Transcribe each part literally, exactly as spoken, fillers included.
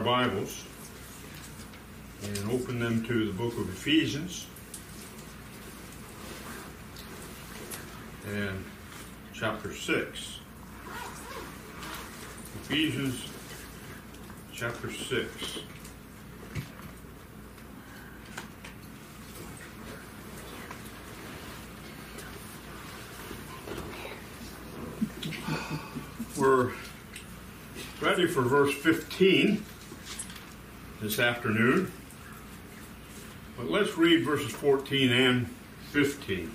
Bibles and open them to the book of Ephesians and chapter six. Ephesians chapter six. We're ready for verse fifteen this afternoon, but let's read verses fourteen and fifteen.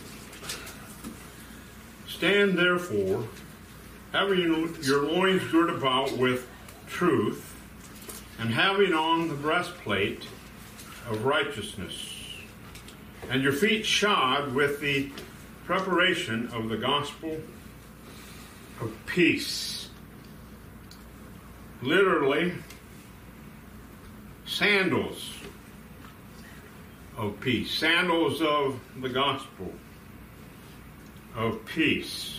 Stand therefore, having your loins girt about with truth, and having on the breastplate of righteousness, and your feet shod with the preparation of the gospel of peace. Literally, sandals of peace, sandals of the gospel of peace.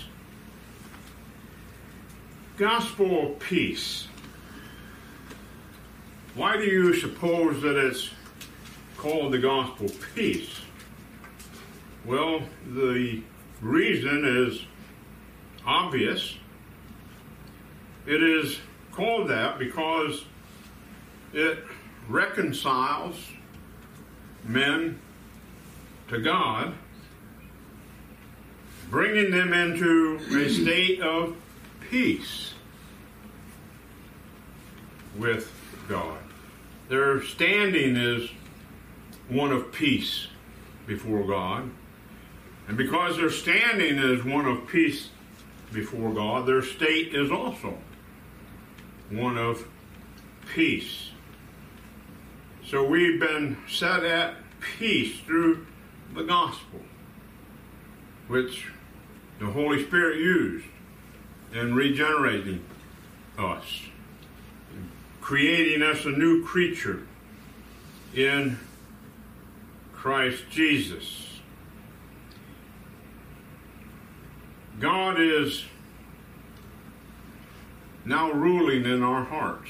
Gospel of peace. Why do you suppose that it's called the gospel of peace? Well, the reason is obvious. It is called that because it reconciles men to God, bringing them into a state of peace with God. Their standing is one of peace before God. And because their standing is one of peace before God, their state is also one of peace. So we've been set at peace through the gospel, which the Holy Spirit used in regenerating us, creating us a new creature in Christ Jesus. God is now ruling in our hearts.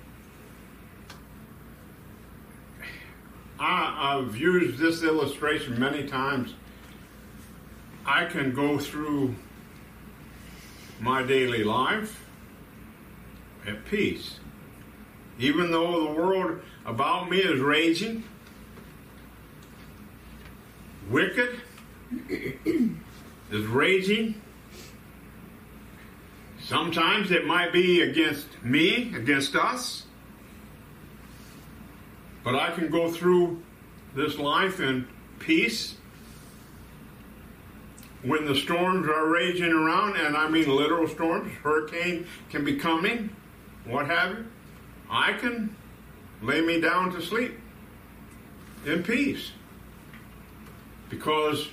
I, I've used this illustration many times. I can go through my daily life at peace. Even though the world about me is raging, wicked is raging. Sometimes it might be against me, against us. But I can go through this life in peace. When the storms are raging around, and I mean literal storms, hurricane can be coming, what have you, I can lay me down to sleep in peace. Because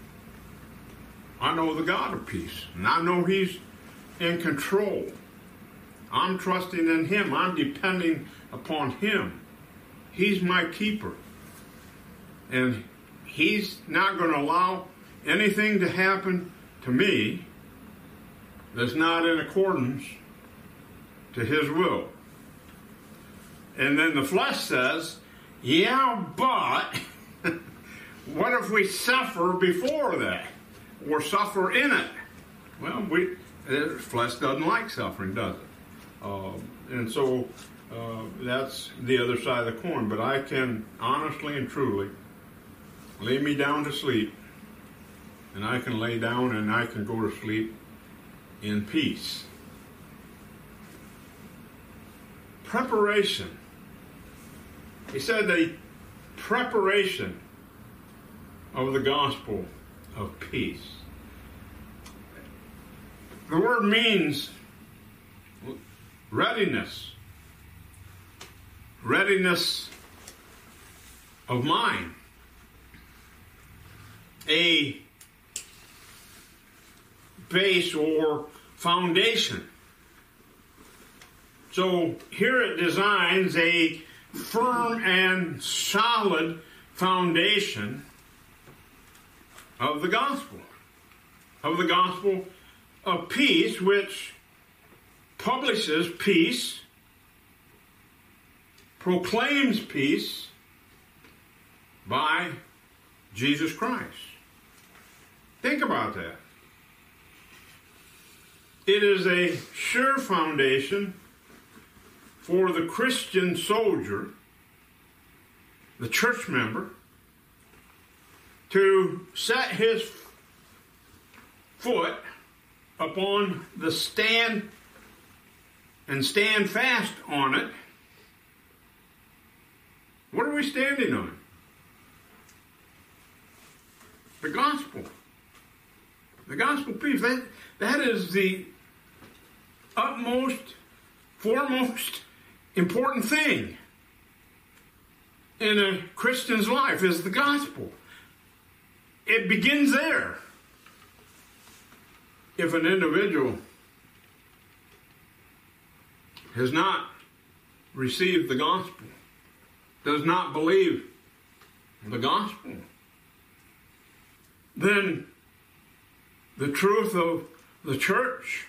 I know the God of peace, and I know He's in control. I'm trusting in Him. I'm depending upon Him. He's my keeper. And He's not going to allow anything to happen to me that's not in accordance to His will. And then the flesh says, yeah, but what if we suffer before that? Or suffer in it? Well, we the flesh doesn't like suffering, does it? Uh, and so uh, that's the other side of the coin. But I can honestly and truly lay me down to sleep, and I can lay down and I can go to sleep in peace. Preparation. He said the preparation of the gospel of peace. The word means readiness. Readiness of mind. A base or foundation. So here it designs a firm and solid foundation of the gospel. Of the gospel of peace, which publishes peace proclaims peace by Jesus Christ. Think about that. It is a sure foundation for the Christian soldier, the church member, to set his foot upon the stand and stand fast on it. What are we standing on? The gospel. The gospel peace. That, that is the utmost, foremost important thing in a Christian's life is the gospel. It begins there. If an individual has not received the gospel, does not believe the gospel, then the truth of the church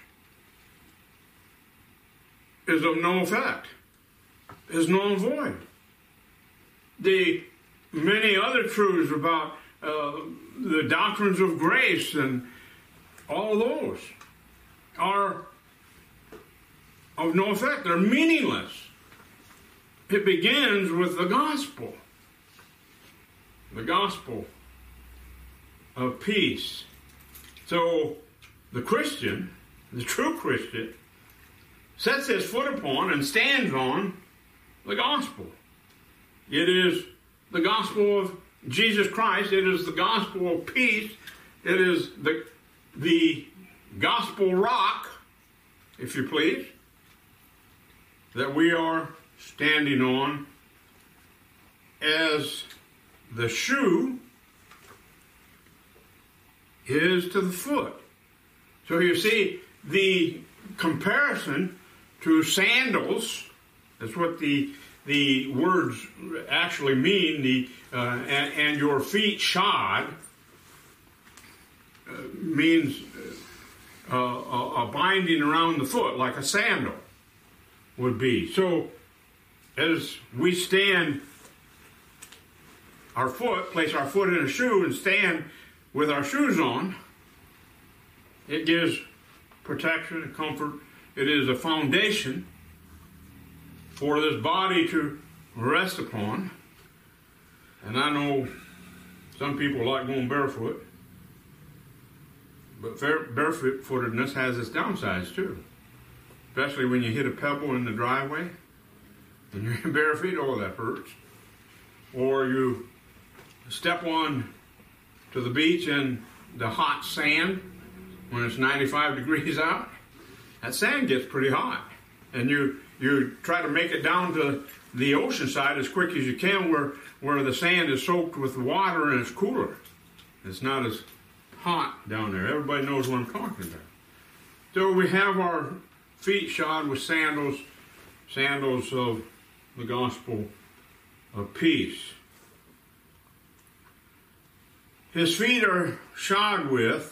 is of no effect, is null and void. The many other truths about uh, the doctrines of grace and all those are of no effect. They're meaningless. It begins with the gospel. The gospel of peace. So the Christian, the true Christian, sets his foot upon and stands on the gospel. It is the gospel of Jesus Christ. It is the gospel of peace. It is the, the gospel rock, if you please, that we are standing on as the shoe is to the foot. So you see, the comparison to sandals, that's what the the words actually mean, the uh, and, and your feet shod, uh, means uh, a, a binding around the foot, like a sandal would be. So as we stand our foot, place our foot in a shoe and stand with our shoes on, it gives protection and comfort. It is a foundation for this body to rest upon. And I know some people like going barefoot, but barefootedness has its downsides too. Especially when you hit a pebble in the driveway and you're bare feet, oh, that hurts. Or you step on to the beach in the hot sand when it's ninety-five degrees out. That sand gets pretty hot. And you you try to make it down to the ocean side as quick as you can where, where the sand is soaked with water and it's cooler. It's not as hot down there. Everybody knows what I'm talking about. So we have our feet shod with sandals, sandals of the gospel of peace. His feet are shod with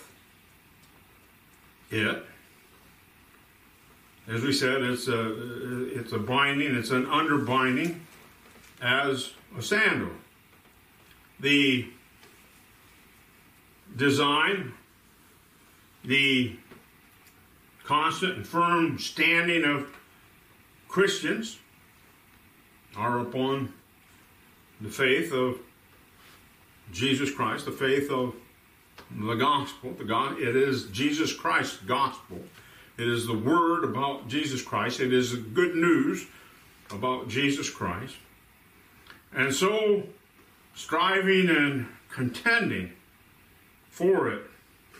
it. As we said, it's a, it's a binding, it's an underbinding as a sandal. The design, the constant and firm standing of Christians are upon the faith of Jesus Christ, the faith of the gospel. The God, it is Jesus Christ's gospel. It is the word about Jesus Christ. It is the good news about Jesus Christ. And so, striving and contending for it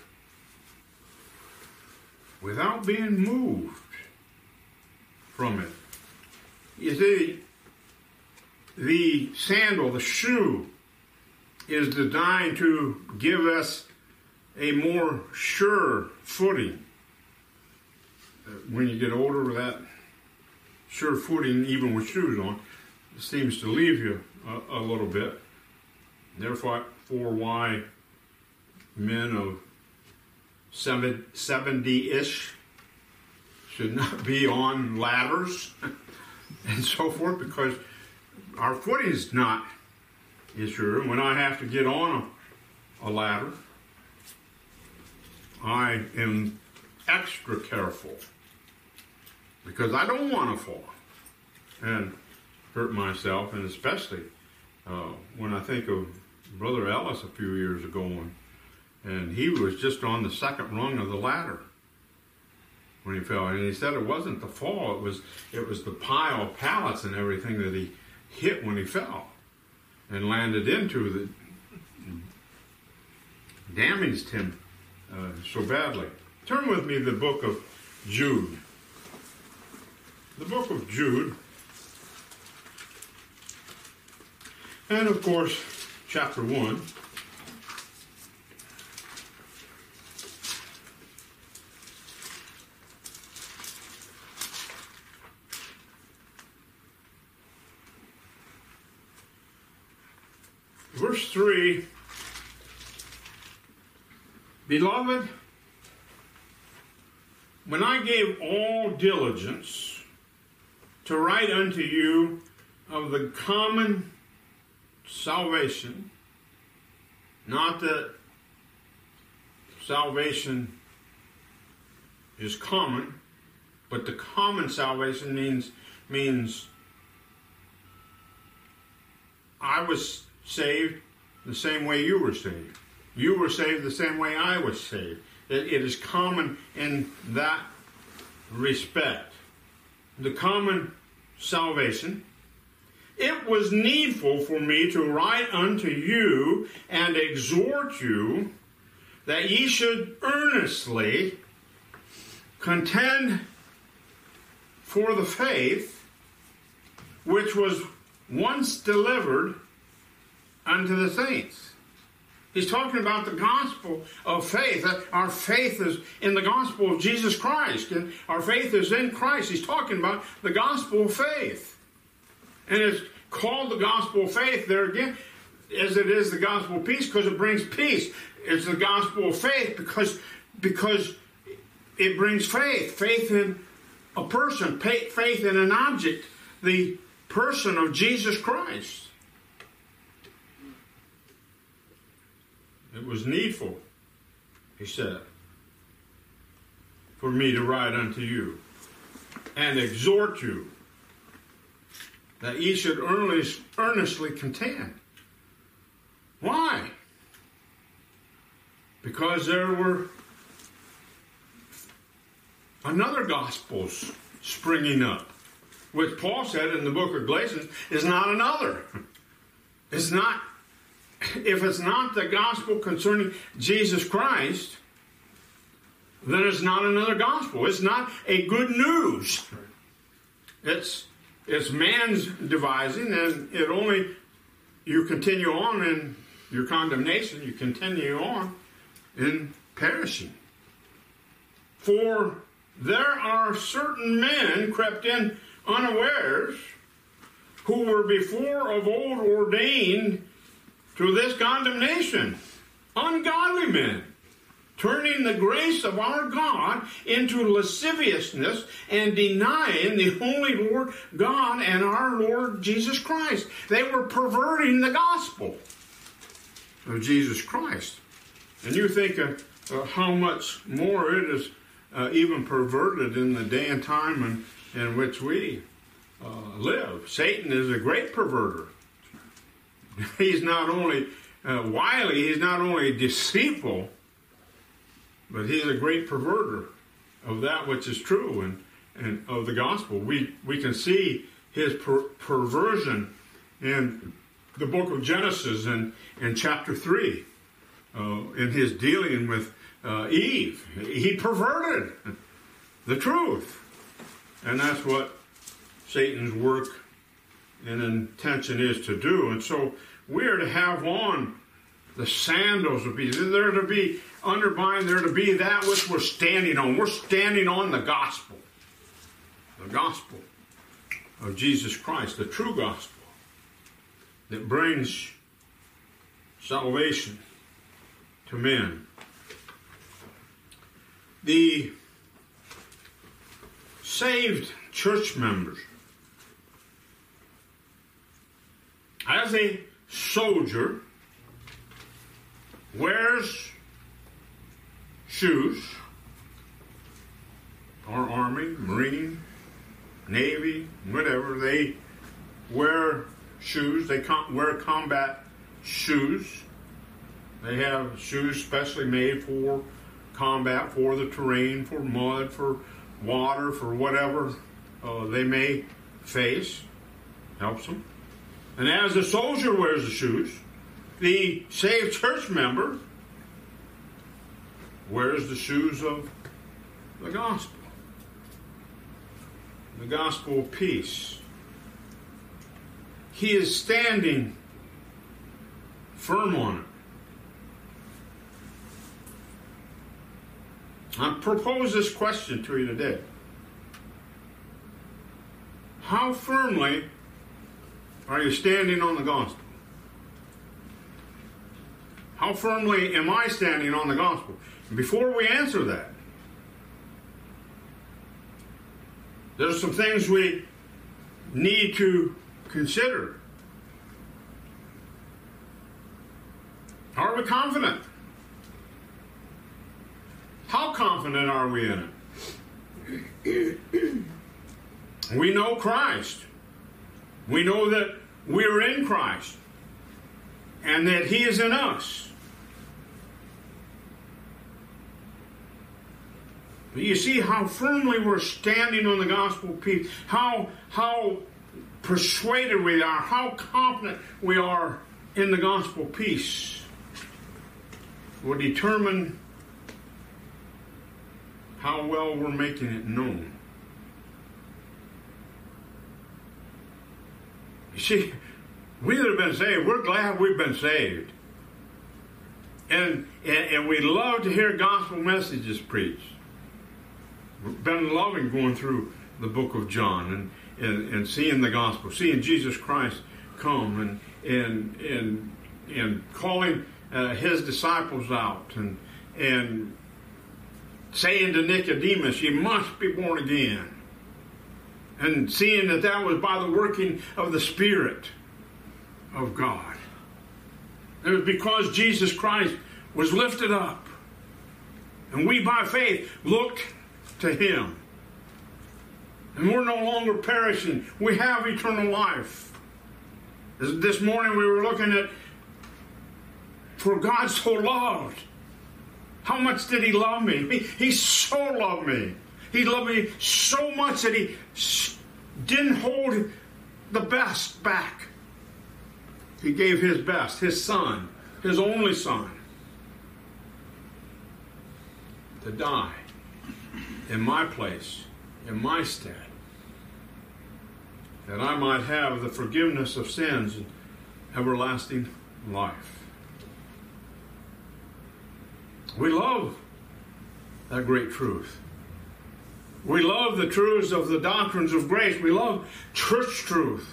without being moved from it. You see, the sandal, the shoe, is designed to give us a more sure footing. When you get older, that sure footing, even with shoes on, seems to leave you a, a little bit. Therefore, for why men of seventy-ish should not be on ladders and so forth, because our footing's not is sure. When I have to get on a, a ladder, I am extra careful because I don't want to fall and hurt myself, and especially uh, when I think of Brother Ellis a few years ago, and, and he was just on the second rung of the ladder when he fell, and he said it wasn't the fall; it was it was the pile of pallets and everything that he hit when he fell and landed into that damaged him uh, so badly. Turn with me to the book of Jude. The book of Jude, and of course, chapter one. Verse three, Beloved, when I gave all diligence to write unto you of the common salvation, not that salvation is common, but the common salvation means means I was saved the same way you were saved. You were saved the same way I was saved. It, it is common in that respect. The common salvation. It was needful for me to write unto you and exhort you that ye should earnestly contend for the faith which was once delivered unto the saints. He's talking about the gospel of faith. Our faith is in the gospel of Jesus Christ, and our faith is in Christ. He's talking about the gospel of faith. And it's called the gospel of faith there again, as it is the gospel of peace, because it brings peace. It's the gospel of faith because, because it brings faith. Faith in a person, faith in an object, the person of Jesus Christ. It was needful, he said, for me to write unto you and exhort you that ye should earnestly contend. Why? Because there were another gospels springing up, which Paul said in the book of Galatians is not another. It's not. If it's not the gospel concerning Jesus Christ, then it's not another gospel. It's not a good news. It's it's man's devising, and it only, you continue on in your condemnation, you continue on in perishing. For there are certain men crept in unawares, who were before of old ordained to this condemnation, ungodly men, turning the grace of our God into lasciviousness and denying the Holy Lord God and our Lord Jesus Christ. They were perverting the gospel of Jesus Christ. And you think of uh, how much more it is uh, even perverted in the day and time in, in which we uh, live. Satan is a great perverter. He's not only uh, wily, he's not only deceitful, but he's a great perverter of that which is true and, and of the gospel. We we can see his per- perversion in the book of Genesis and in chapter three, uh, in his dealing with uh, Eve. He perverted the truth. And that's what Satan's work and intention is to do. And so we are to have on the sandals of peace. They're to be undermined. They're to be that which we're standing on. We're standing on the gospel. The gospel of Jesus Christ. The true gospel that brings salvation to men. The saved church members as a soldier wears shoes, or Army, Marine, Navy, whatever, they wear shoes. They com- wear combat shoes. They have shoes specially made for combat, for the terrain, for mud, for water, for whatever uh, they may face. Helps them. And as the soldier wears the shoes, the saved church member wears the shoes of the gospel. The gospel of peace. He is standing firm on it. I propose this question to you today. How firmly are you standing on the gospel? How firmly am I standing on the gospel? Before we answer that, there's some things we need to consider. Are we confident? How confident are we in it? We know Christ. We know that we're in Christ and that He is in us. But you see how firmly we're standing on the gospel of peace, how, how persuaded we are, how confident we are in the gospel of peace will determine how well we're making it known. You see, we that have been saved, we're glad we've been saved. And, and, and we love to hear gospel messages preached. We've been loving going through the book of John and, and, and seeing the gospel, seeing Jesus Christ come and and and, and calling uh, His disciples out and, and saying to Nicodemus, you must be born again. And seeing that that was by the working of the Spirit of God. It was because Jesus Christ was lifted up. And we by faith looked to Him. And we're no longer perishing. We have eternal life. This morning we were looking at, for God so loved. How much did He love me? He, he so loved me. He loved me so much that He didn't hold the best back. He gave His best, His Son, His only Son, to die in my place, in my stead, that I might have the forgiveness of sins and everlasting life. We love that great truth. We love the truths of the doctrines of grace. We love church truth.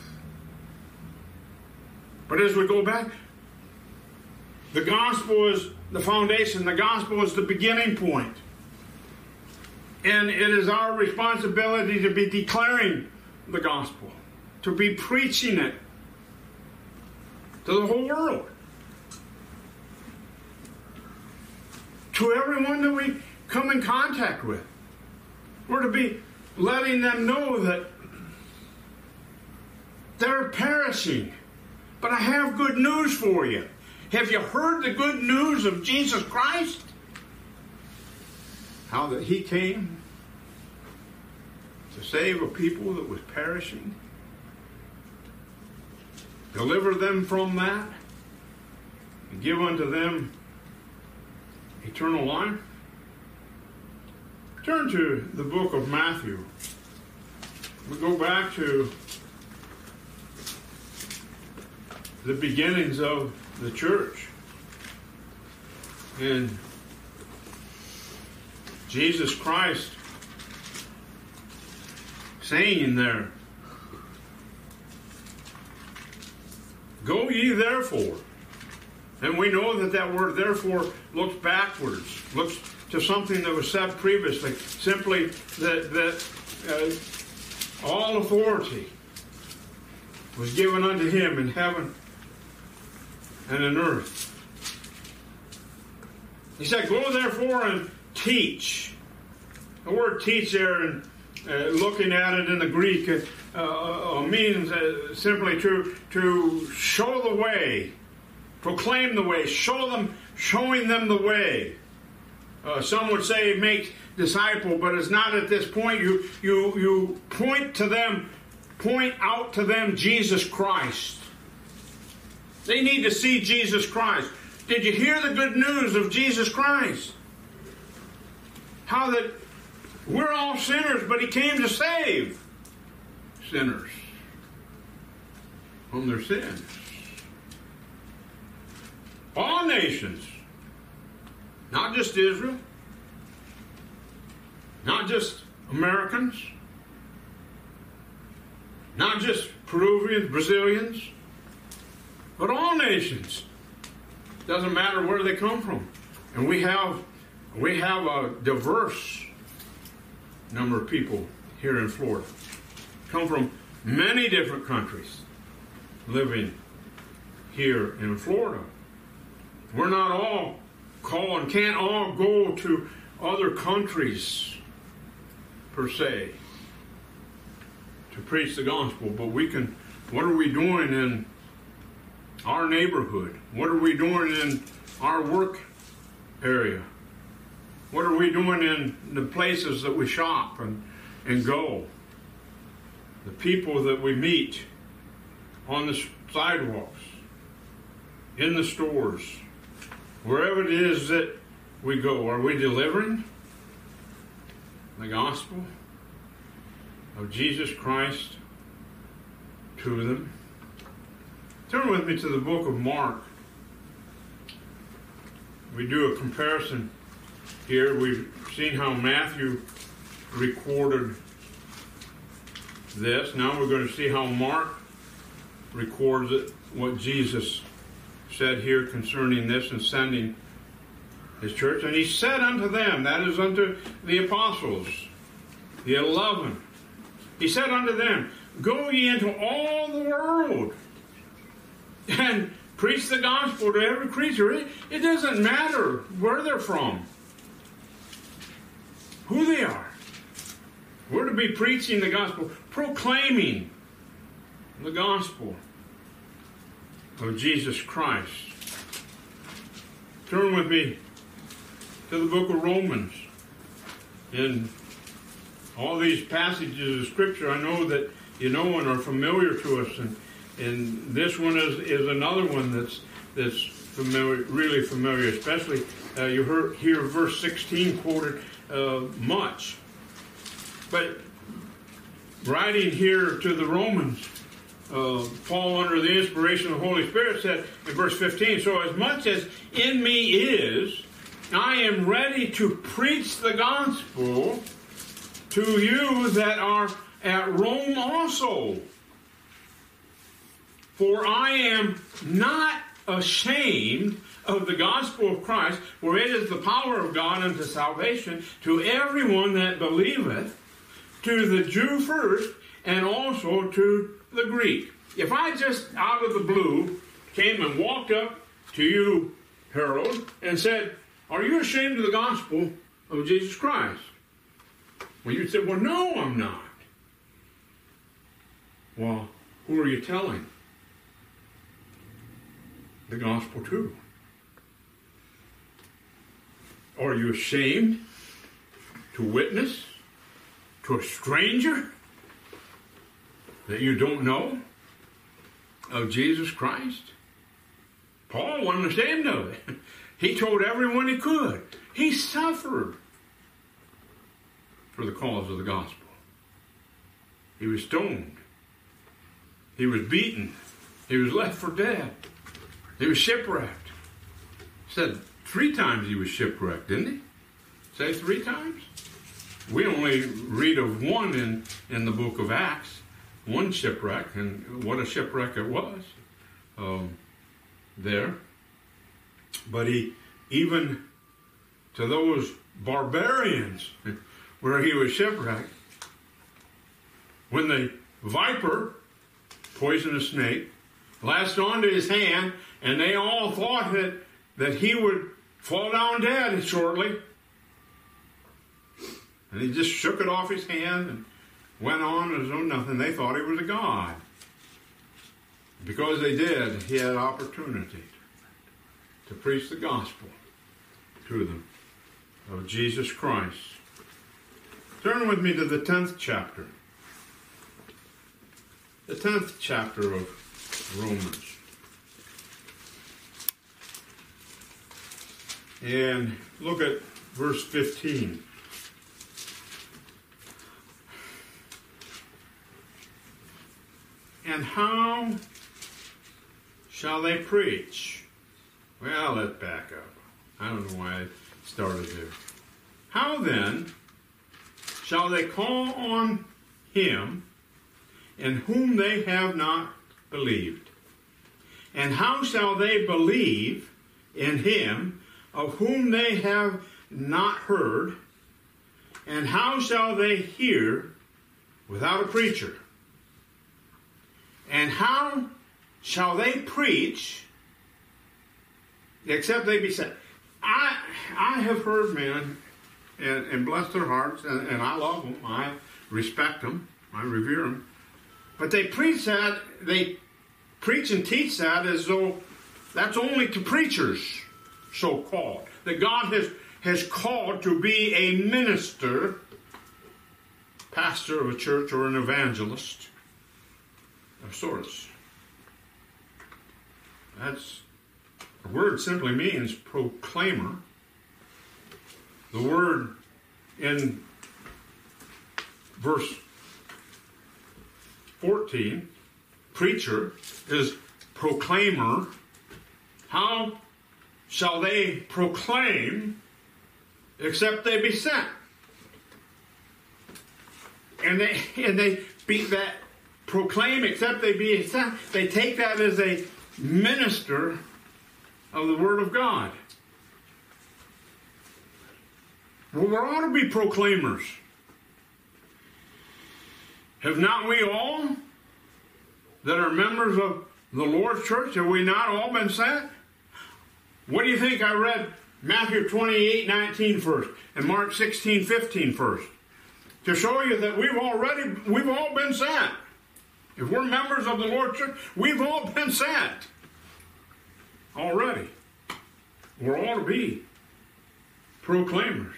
But as we go back, the gospel is the foundation. The gospel is the beginning point. And it is our responsibility to be declaring the gospel, to be preaching it to the whole world, to everyone that we come in contact with. We're to be letting them know that they're perishing. But I have good news for you. Have you heard the good news of Jesus Christ? How that He came to save a people that was perishing. Deliver them from that. And give unto them eternal life. Turn to the book of Matthew. We go back to the beginnings of the church. And Jesus Christ saying there, go ye therefore. And we know that that word therefore looks backwards, looks to something that was said previously, simply that, that uh, all authority was given unto him in heaven and in earth. He said, go therefore and teach. The word teach there, and uh, looking at it in the Greek, uh, uh, means uh, simply to, to show the way, proclaim the way, show them, showing them the way. Uh, some would say make disciple, but it's not at this point. You, you, you point to them, point out to them Jesus Christ. They need to see Jesus Christ. Did you hear the good news of Jesus Christ? How that we're all sinners, but he came to save sinners from their sins. All nations. Not just Israel. Not just Americans. Not just Peruvians, Brazilians. But all nations. Doesn't matter where they come from. And we have we have a diverse number of people here in Florida. Come from many different countries living here in Florida. We're not all called and can't all go to other countries per se to preach the gospel, but we can. What are we doing in our neighborhood? What are we doing in our work area? What are we doing in the places that we shop and, and go? The people that we meet on the sidewalks, in the stores, wherever it is that we go. Are we delivering the gospel of Jesus Christ to them? Turn with me to the book of Mark. We do a comparison here. We've seen how Matthew recorded this. Now we're going to see how Mark records it, what Jesus said here concerning this and sending his church. And he said unto them, that is unto the apostles, the eleven, he said unto them, go ye into all the world and preach the gospel to every creature. It, it doesn't matter where they're from, who they are. We're to be preaching the gospel, proclaiming the gospel of Jesus Christ. Turn with me to the book of Romans. In all these passages of Scripture, I know that you know and are familiar to us, and, and this one is, is another one that's that's familiar, really familiar. Especially uh, you heard hear verse sixteen quoted uh, much. But writing here to the Romans, uh, Paul, under the inspiration of the Holy Spirit, said in verse fifteen, so as much as in me is, I am ready to preach the gospel to you that are at Rome also. For I am not ashamed of the gospel of Christ, for it is the power of God unto salvation to everyone that believeth, to the Jew first, and also to the Greek. If I just out of the blue came and walked up to you, Harold, and said, are you ashamed of the gospel of Jesus Christ? Well, you'd say, well, no, I'm not. Well, who are you telling the gospel to? Are you ashamed to witness to a stranger that you don't know of Jesus Christ? Paul wasn't ashamed of it. He told everyone he could. He suffered for the cause of the gospel. He was stoned. He was beaten. He was left for dead. He was shipwrecked. Said three times he was shipwrecked, didn't he? Say three times? We only read of one in, in the book of Acts. One shipwreck, and what a shipwreck it was um, there. But he, even to those barbarians where he was shipwrecked, when the viper poisonous snake, latched onto his hand, and they all thought that, that he would fall down dead shortly. And he just shook it off his hand and went on as though nothing. They thought he was a god. Because they did, he had opportunity to preach the gospel to them of Jesus Christ. Turn with me to the tenth chapter. The tenth chapter of Romans. And look at verse fifteen. And how shall they preach? Well, let's back up. I don't know why I started there. How then shall they call on him in whom they have not believed? And how shall they believe in him of whom they have not heard? And how shall they hear without a preacher? And how shall they preach except they be sent? I I have heard men, and, and bless their hearts, and, and I love them. I respect them. I revere them. But they preach that, they preach and teach that as though that's only to preachers, so-called. That God has, has called to be a minister, pastor of a church or an evangelist of sorts. That's, the word simply means proclaimer. The word in verse fourteen, preacher, is proclaimer. How shall they proclaim except they be sent? And they and they beat that proclaim except they be sent. They take that as a minister of the Word of God. Well, we ought to be proclaimers. Have not we all that are members of the Lord's church, have we not all been sent? What do you think? I read Matthew twenty-eight nineteen first and Mark sixteen fifteen first to show you that we've already, we've all been sent. If we're members of the Lord's church, we've all been sent already. We're all to be proclaimers.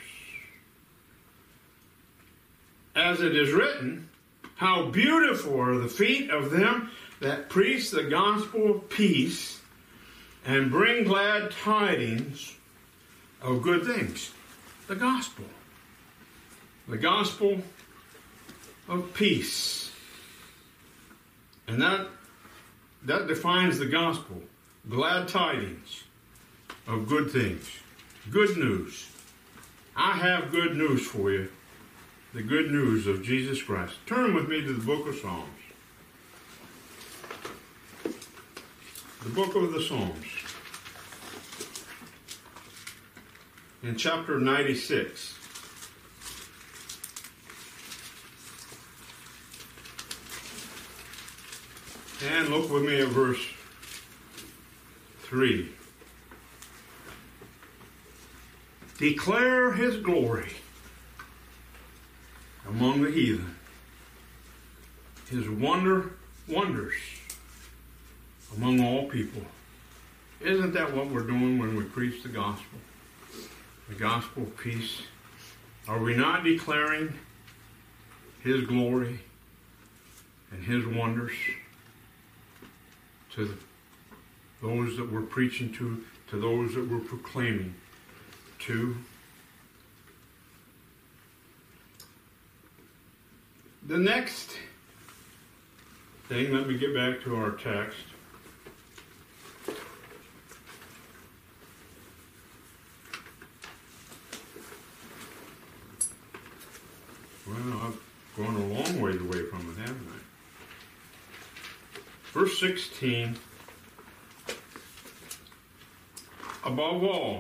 As it is written, how beautiful are the feet of them that preach the gospel of peace and bring glad tidings of good things. The gospel. The gospel of peace. And that, that defines the gospel. Glad tidings of good things. Good news. I have good news for you. The good news of Jesus Christ. Turn with me to the book of Psalms. The book of the Psalms. In chapter ninety-six. And look with me at verse three. Declare his glory among the heathen. His wonder, wonders among all people. Isn't that what we're doing when we preach the gospel? The gospel of peace. Are we not declaring his glory and his wonders to those that we're preaching to, to those that we're proclaiming to? The next thing, let me get back to our text. Well, I've gone a long ways away from it, haven't I? Verse sixteen. Above all,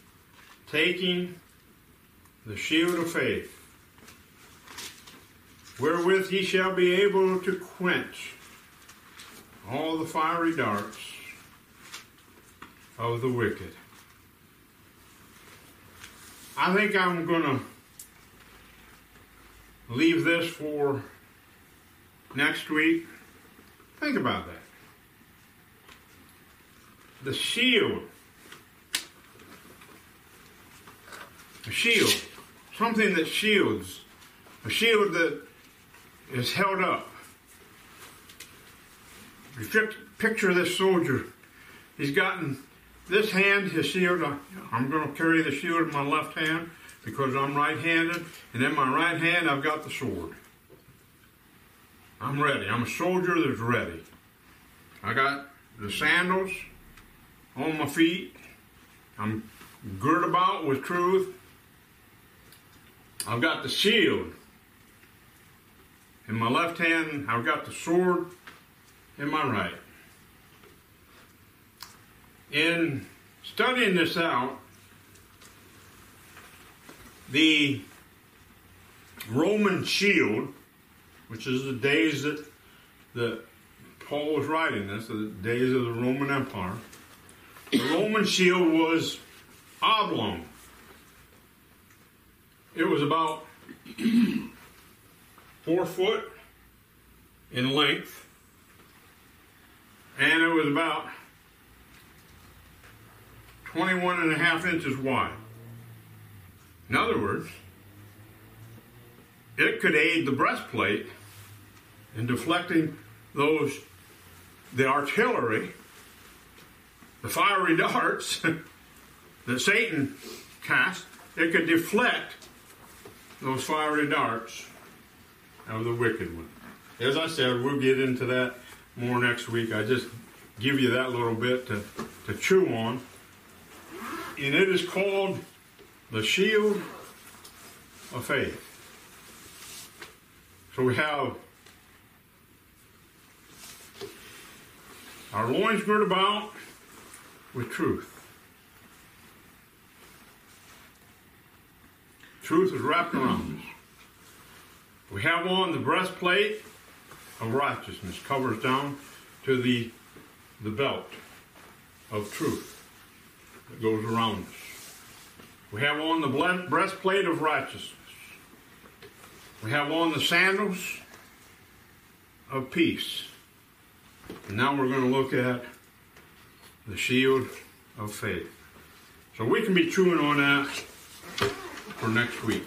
taking the shield of faith, wherewith ye shall be able to quench all the fiery darts of the wicked. I think I'm going to leave this for next week. Think about that. The shield. A shield. Something that shields. A shield that is held up. You picture this soldier. He's gotten this hand, his shield. I'm going to carry the shield in my left hand because I'm right-handed. And in my right hand, I've got the sword. I'm ready. I'm a soldier that's ready. I got the sandals on my feet. I'm girt about with truth. I've got the shield in my left hand. I've got the sword in my right. In studying this out, the Roman shield, which is the days that, that Paul was writing this, the days of the Roman Empire, the Roman shield was oblong. It was about four foot in length, and it was about twenty-one and a half inches wide. In other words, it could aid the breastplate in deflecting those, the artillery, the fiery darts that Satan cast. It could deflect those fiery darts of the wicked one. As I said, we'll get into that more next week. I just give you that little bit to, to chew on. And it is called the shield of faith. So we have our loins girt about with truth. Truth is wrapped around us. We have on the breastplate of righteousness, covers down to the, the belt of truth that goes around us. We have on the breastplate of righteousness. We have on the sandals of peace. And now we're going to look at the shield of faith. So we can be chewing on that for next week.